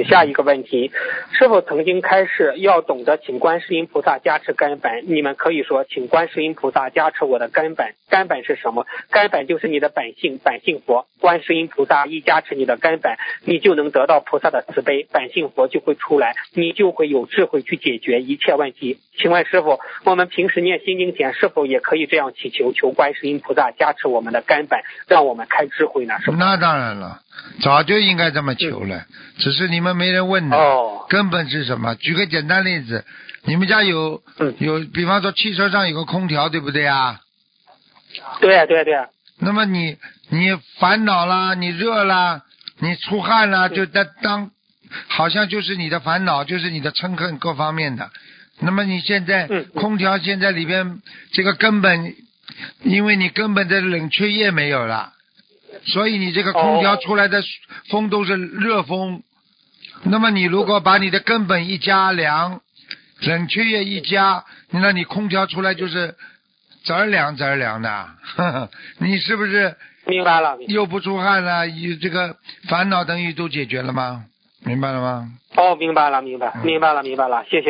下一个问题，是否曾经开示要懂得请观世音菩萨加持根本？你们可以说请观世音菩萨加持我的根本。根本是什么？根本就是你的本性，本性佛。观世音菩萨一加持你的根本，你就能得到菩萨的慈悲，本性佛就会出来，你就会有智慧去解决一切问题。请问师父，我们平时念心经前是否也可以这样祈求，求观世音菩萨加持我们的根本，让我们开智慧呢？是吧？ 那当然了，早就应该这么求了，只是你们没人问的。根本是什么？举个简单例子，你们家有，比方说汽车上有个空调，对不对啊？ 对啊。 那么你烦恼啦，你热啦，你出汗啦，就好像就是你的烦恼，就是你的嗔恨各方面的。那么你现在空调现在里边这个根本，因为你根本的冷却液没有了，所以你这个空调出来的风都是热风。那么你如果把你的根本一加凉，冷却液一加，那你空调出来就是滋儿凉的，你是不是明白了？ 又不出汗了，这个烦恼等于都解决了吗？明白了吗？ 明白了，谢谢。